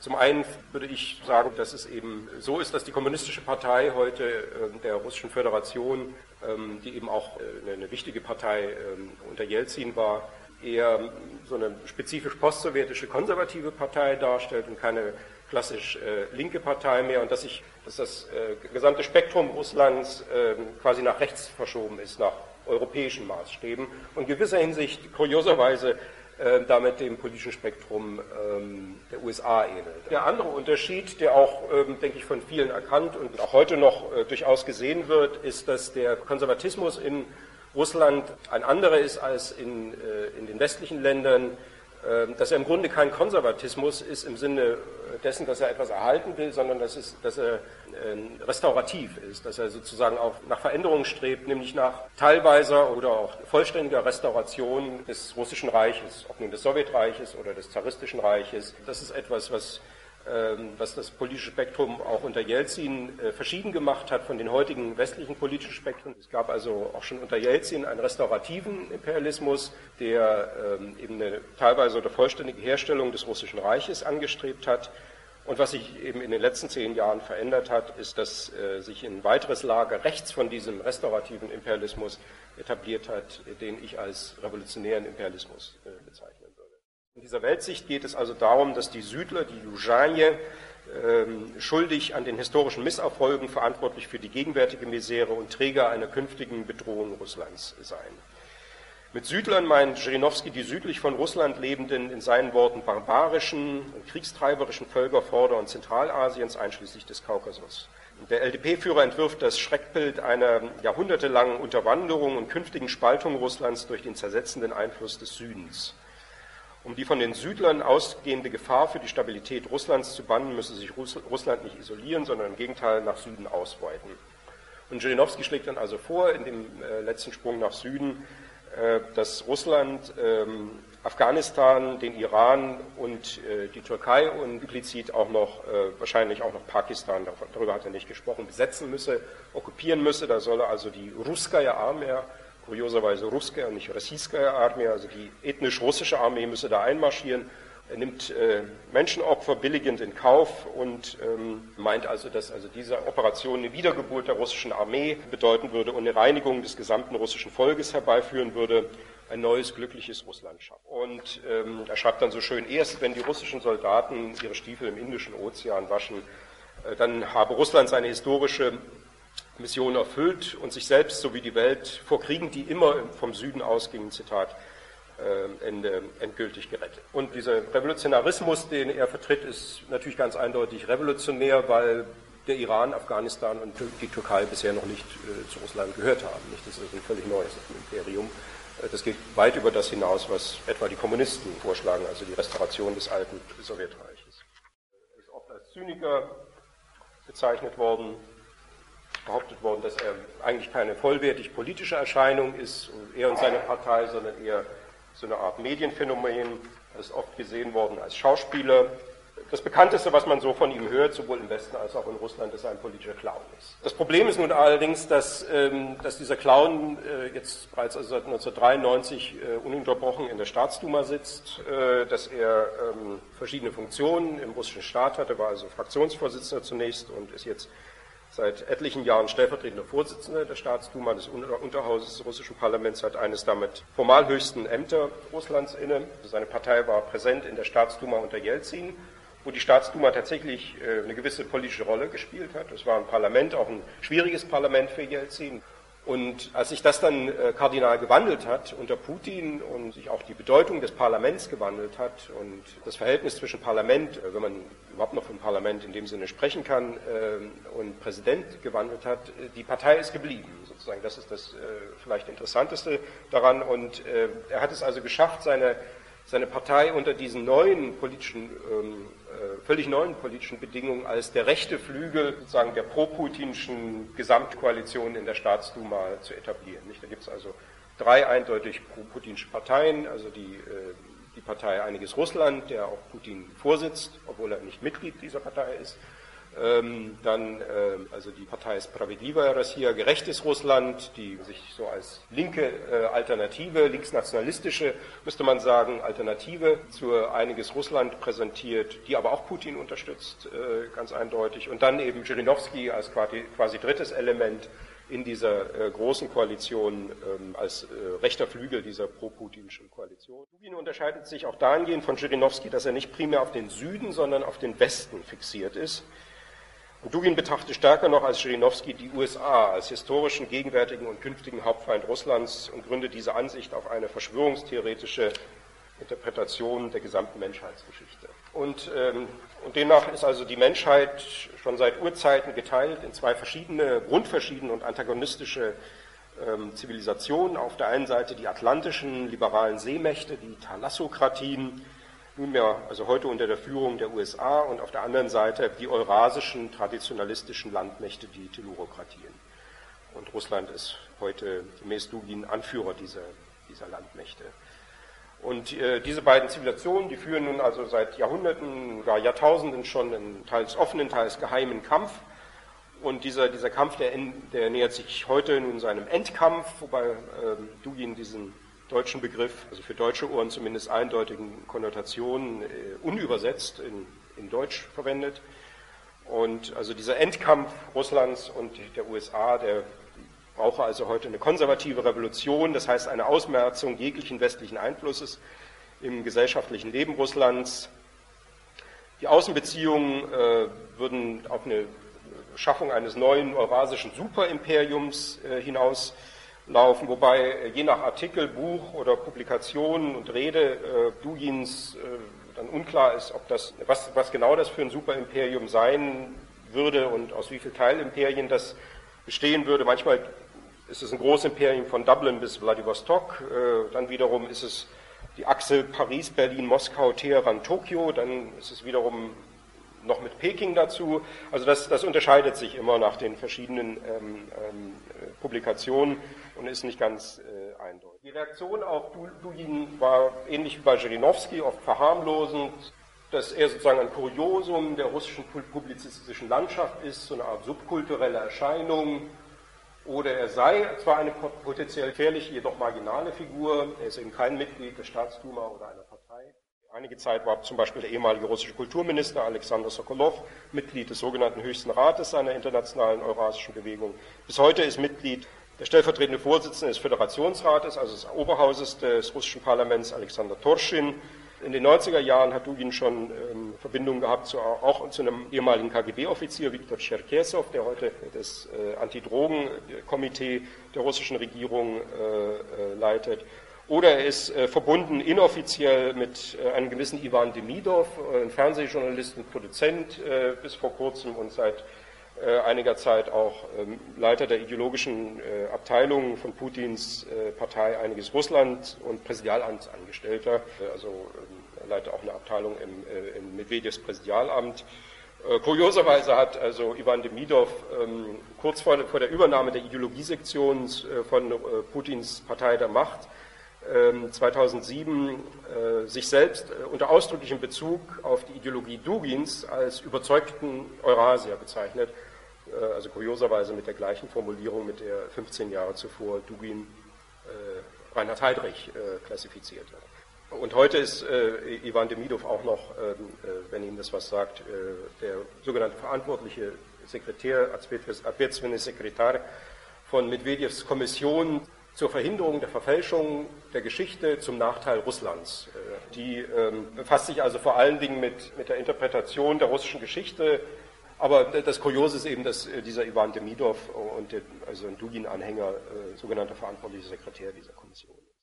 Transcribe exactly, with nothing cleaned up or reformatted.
Zum einen würde ich sagen, dass es eben so ist, dass die Kommunistische Partei heute der Russischen Föderation, die eben auch eine wichtige Partei unter Jelzin war, eher so eine spezifisch postsowjetische konservative Partei darstellt und keine klassisch äh, linke Partei mehr, und dass, ich, dass das äh, gesamte Spektrum Russlands äh, quasi nach rechts verschoben ist, nach europäischen Maßstäben und in gewisser Hinsicht kurioserweise äh, damit dem politischen Spektrum ähm, der U S A ähnelt. Der andere Unterschied, der auch, ähm, denke ich, von vielen erkannt und auch heute noch äh, durchaus gesehen wird, ist, dass der Konservatismus in Russland ein anderer ist als in, äh, in den westlichen Ländern, äh, dass er im Grunde kein Konservatismus ist im Sinne dessen, dass er etwas erhalten will, sondern dass, es, dass er äh, restaurativ ist, dass er sozusagen auch nach Veränderungen strebt, nämlich nach teilweiser oder auch vollständiger Restauration des Russischen Reiches, ob nun des Sowjetreiches oder des Zaristischen Reiches. Das ist etwas, was was das politische Spektrum auch unter Jelzin äh, verschieden gemacht hat von den heutigen westlichen politischen Spektren. Es gab also auch schon unter Jelzin einen restaurativen Imperialismus, der ähm, eben eine teilweise oder vollständige Herstellung des Russischen Reiches angestrebt hat. Und was sich eben in den letzten zehn Jahren verändert hat, ist, dass äh, sich ein weiteres Lager rechts von diesem restaurativen Imperialismus etabliert hat, den ich als revolutionären Imperialismus äh, bezeichne. In dieser Weltsicht geht es also darum, dass die Südler, die Juschanie, ähm, schuldig an den historischen Misserfolgen, verantwortlich für die gegenwärtige Misere und Träger einer künftigen Bedrohung Russlands seien. Mit Südlern meint Zhirinovsky die südlich von Russland lebenden, in seinen Worten barbarischen und kriegstreiberischen Völker Vorder- und Zentralasiens, einschließlich des Kaukasus. Der L D P-Führer entwirft das Schreckbild einer jahrhundertelangen Unterwanderung und künftigen Spaltung Russlands durch den zersetzenden Einfluss des Südens. Um die von den Südlern ausgehende Gefahr für die Stabilität Russlands zu bannen, müsse sich Russland nicht isolieren, sondern im Gegenteil nach Süden ausweiten. Und Zhirinovsky schlägt dann also vor, in dem äh, letzten Sprung nach Süden, äh, dass Russland ähm, Afghanistan, den Iran und äh, die Türkei und implizit auch noch, äh, wahrscheinlich auch noch Pakistan, darüber hat er nicht gesprochen, besetzen müsse, okkupieren müsse. Da solle also die Russkaja Armee, kurioserweise Russkaja und nicht Rossijskaja Armee, also die ethnisch-russische Armee müsse da einmarschieren. Er nimmt äh, Menschenopfer billigend in Kauf und ähm, meint also, dass also diese Operation eine Wiedergeburt der russischen Armee bedeuten würde und eine Reinigung des gesamten russischen Volkes herbeiführen würde, ein neues, glückliches Russland schaffen. Und ähm, er schreibt dann so schön, erst wenn die russischen Soldaten ihre Stiefel im Indischen Ozean waschen, äh, dann habe Russland seine historische Mission erfüllt und sich selbst sowie die Welt vor Kriegen, die immer vom Süden ausgingen, Zitat, äh, Ende, endgültig gerettet. Und dieser Revolutionarismus, den er vertritt, ist natürlich ganz eindeutig revolutionär, weil der Iran, Afghanistan und die Türkei bisher noch nicht äh, zu Russland gehört haben. Nicht? Das ist ein völlig neues Imperium. Äh, das geht weit über das hinaus, was etwa die Kommunisten vorschlagen, also die Restauration des alten Sowjetreiches. Er ist oft als Zyniker bezeichnet worden, behauptet worden, dass er eigentlich keine vollwertig politische Erscheinung ist, er und seine Partei, sondern eher so eine Art Medienphänomen. Er ist oft gesehen worden als Schauspieler. Das Bekannteste, was man so von ihm hört, sowohl im Westen als auch in Russland, ist, dass er ein politischer Clown ist. Das Problem ist nun allerdings, dass, ähm, dass dieser Clown äh, jetzt bereits also seit neunzehnhundertdreiundneunzig äh, ununterbrochen in der Staatsduma sitzt, äh, dass er ähm, verschiedene Funktionen im russischen Staat hatte, war also Fraktionsvorsitzender zunächst und ist jetzt seit etlichen Jahren stellvertretender Vorsitzender der Staatsduma, des Unterhauses des russischen Parlaments, hat eines damit formal höchsten Ämter Russlands inne. Seine Partei war präsent in der Staatsduma unter Jelzin, wo die Staatsduma tatsächlich eine gewisse politische Rolle gespielt hat. Es war ein Parlament, auch ein schwieriges Parlament für Jelzin. Und als sich das dann kardinal gewandelt hat unter Putin und sich auch die Bedeutung des Parlaments gewandelt hat und das Verhältnis zwischen Parlament, wenn man überhaupt noch vom Parlament in dem Sinne sprechen kann, und Präsident gewandelt hat, die Partei ist geblieben, sozusagen. Das ist das vielleicht Interessanteste daran. Und er hat es also geschafft, seine seine Partei unter diesen neuen politischen, ähm, äh, völlig neuen politischen Bedingungen als der rechte Flügel sozusagen der pro-putinschen Gesamtkoalition in der Staatsduma zu etablieren. Nicht? Da gibt es also drei eindeutig pro-putinsche Parteien, also die, äh, die Partei Einiges Russland, der auch Putin vorsitzt, obwohl er nicht Mitglied dieser Partei ist. Ähm, dann äh, also die Partei Spravedlivaya Rossiya, gerechtes Russland, die sich so als linke äh, Alternative, linksnationalistische, müsste man sagen, Alternative zur Einiges Russland präsentiert, die aber auch Putin unterstützt, äh, ganz eindeutig. Und dann eben Zhirinovsky als quasi, quasi drittes Element in dieser äh, großen Koalition ähm, als äh, rechter Flügel dieser pro-putinischen Koalition. Dugin unterscheidet sich auch dahingehend von Zhirinovsky, dass er nicht primär auf den Süden, sondern auf den Westen fixiert ist. Und Dugin betrachtet stärker noch als Zhirinovsky die U S A als historischen, gegenwärtigen und künftigen Hauptfeind Russlands und gründet diese Ansicht auf eine verschwörungstheoretische Interpretation der gesamten Menschheitsgeschichte. Und, ähm, und demnach ist also die Menschheit schon seit Urzeiten geteilt in zwei verschiedene, grundverschiedene und antagonistische ähm, Zivilisationen. Auf der einen Seite die atlantischen, liberalen Seemächte, die Thalassokratien, nunmehr also heute unter der Führung der U S A, und auf der anderen Seite die eurasischen, traditionalistischen Landmächte, die Tellurokratien. Und Russland ist heute gemäß Dugin Anführer dieser, dieser Landmächte. Und äh, diese beiden Zivilisationen, die führen nun also seit Jahrhunderten, gar Jahrtausenden schon einen teils offenen, teils geheimen Kampf. Und dieser, dieser Kampf, der, der nähert sich heute nun seinem Endkampf, wobei äh, Dugin diesen deutschen Begriff, also für deutsche Ohren zumindest eindeutigen Konnotationen, äh, unübersetzt in, in Deutsch verwendet. Und also dieser Endkampf Russlands und der U S A, der brauche also heute eine konservative Revolution, das heißt eine Ausmerzung jeglichen westlichen Einflusses im gesellschaftlichen Leben Russlands. Die Außenbeziehungen äh, würden auf eine Schaffung eines neuen eurasischen Superimperiums äh, hinaus laufen, wobei je nach Artikel, Buch oder Publikation und Rede äh, Dugins äh, dann unklar ist, ob das, was, was genau das für ein Superimperium sein würde und aus wie vielen Teilimperien das bestehen würde. Manchmal ist es ein Großimperium von Dublin bis Wladiwostok, äh, dann wiederum ist es die Achse Paris, Berlin, Moskau, Teheran, Tokio, dann ist es wiederum noch mit Peking dazu. Also das, das unterscheidet sich immer nach den verschiedenen ähm, ähm, Publikationen und ist nicht ganz äh, eindeutig. Die Reaktion auf Dugin war ähnlich wie bei Zhirinovsky, oft verharmlosend, dass er sozusagen ein Kuriosum der russischen publizistischen Landschaft ist, so eine Art subkulturelle Erscheinung, oder er sei zwar eine potenziell gefährliche, jedoch marginale Figur, er ist eben kein Mitglied der Staatsduma oder einer Partei. Einige Zeit war zum Beispiel der ehemalige russische Kulturminister Alexander Sokolov Mitglied des sogenannten Höchsten Rates einer internationalen eurasischen Bewegung. Bis heute ist Mitglied der stellvertretende Vorsitzende des Föderationsrates, also des Oberhauses des russischen Parlaments, Alexander Torschin. In den neunziger Jahren hat Dugin schon ähm, Verbindungen gehabt, zu, auch zu einem ehemaligen K G B-Offizier, Viktor Tscherkessow, der heute das äh, Antidrogen-Komitee der russischen Regierung äh, äh, leitet. Oder er ist äh, verbunden inoffiziell mit äh, einem gewissen Iwan Demidov, äh, ein Fernsehjournalist und Produzent äh, bis vor kurzem und seit äh, einiger Zeit auch ähm, Leiter der ideologischen äh, Abteilung von Putins äh, Partei Einiges Russland und Präsidialamtsangestellter. Äh, also äh, er leitet auch eine Abteilung im, äh, im Medvedevs Präsidialamt. Äh, kurioserweise hat also Iwan Demidov ähm, kurz vor, vor der Übernahme der Ideologiesektion äh, von äh, Putins Partei der Macht zweitausendsieben äh, sich selbst äh, unter ausdrücklichem Bezug auf die Ideologie Dugins als überzeugten Eurasier bezeichnet, äh, also kurioserweise mit der gleichen Formulierung, mit der fünfzehn Jahre zuvor Dugin äh, Reinhard Heydrich äh, klassifiziert hat. Und heute ist äh, Iwan Demidov auch noch, äh, wenn Ihnen das was sagt, äh, der sogenannte verantwortliche Sekretär, Ответственный Sekretär von Medvedevs Kommission zur Verhinderung der Verfälschung der Geschichte zum Nachteil Russlands. Die ähm, befasst sich also vor allen Dingen mit, mit der Interpretation der russischen Geschichte. Aber das Kuriose ist eben, dass dieser Iwan Demidov und der, also ein Dugin-Anhänger, äh, sogenannter verantwortlicher Sekretär dieser Kommission ist.